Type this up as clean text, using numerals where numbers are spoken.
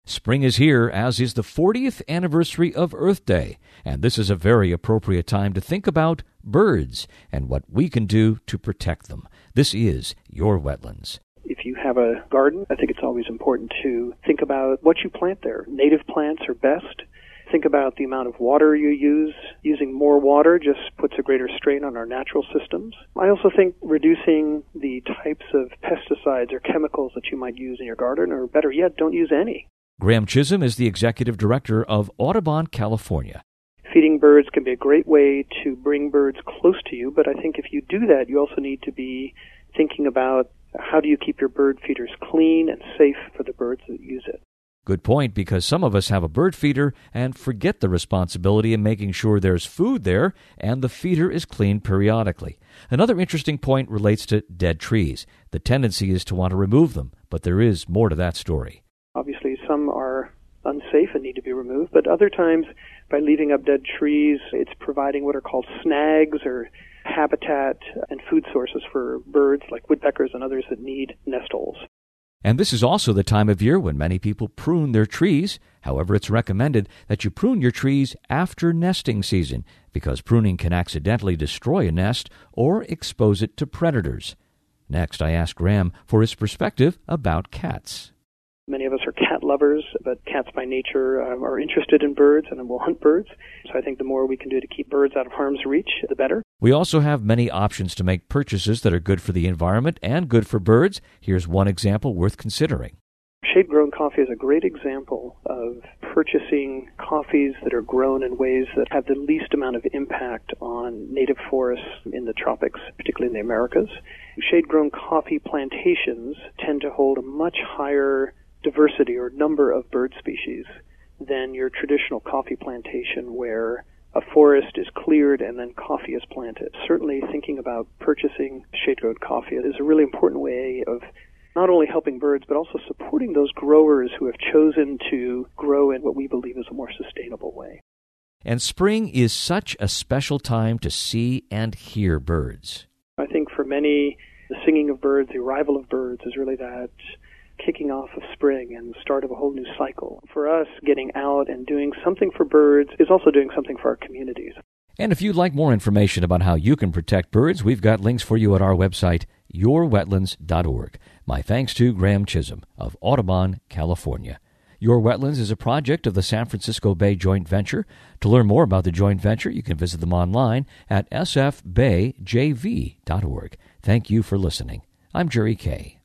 Spring is here, as is the 40th anniversary of Earth Day, and this is a very appropriate time to think about birds and what we can do to protect them. This is Your Wetlands. If you have a garden, I think it's always important to think about what you plant there. Native plants are best. Think about the amount of water you use. Using more water just puts a greater strain on our natural systems. I also think reducing the types of pesticides or chemicals that you might use in your garden, or better yet, don't use any. Graham Chisholm is the executive director of Audubon, California. Feeding birds can be a great way to bring birds close to you, but I think if you do that, you also need to be thinking about how do you keep your bird feeders clean and safe for the birds that use it. Good point, because some of us have a bird feeder and forget the responsibility in making sure there's food there and the feeder is cleaned periodically. Another interesting point relates to dead trees. The tendency is to want to remove them, but there is more to that story. Obviously, some are unsafe and need to be removed, but other times, by leaving up dead trees, it's providing what are called snags or habitat and food sources for birds like woodpeckers and others that need nest holes. And this is also the time of year when many people prune their trees. However, it's recommended that you prune your trees after nesting season, because pruning can accidentally destroy a nest or expose it to predators. Next, I asked Graham for his perspective about cats. Many of us are cat lovers, but cats by nature are interested in birds and will hunt birds. So I think the more we can do to keep birds out of harm's reach, the better. We also have many options to make purchases that are good for the environment and good for birds. Here's one example worth considering. Shade-grown coffee is a great example of purchasing coffees that are grown in ways that have the least amount of impact on native forests in the tropics, particularly in the Americas. Shade-grown coffee plantations tend to hold a much higher diversity or number of bird species than your traditional coffee plantation where a forest is cleared and then coffee is planted. Certainly thinking about purchasing shade-grown coffee is a really important way of not only helping birds but also supporting those growers who have chosen to grow in what we believe is a more sustainable way. And spring is such a special time to see and hear birds. I think for many, the singing of birds, the arrival of birds is really that kicking off of spring and the start of a whole new cycle. For us, getting out and doing something for birds is also doing something for our communities. And if you'd like more information about how you can protect birds, we've got links for you at our website, yourwetlands.org. My thanks to Graham Chisholm of Audubon, California. Your Wetlands is a project of the San Francisco Bay Joint Venture. To learn more about the joint venture, you can visit them online at sfbayjv.org. Thank you for listening. I'm Jerry Kay.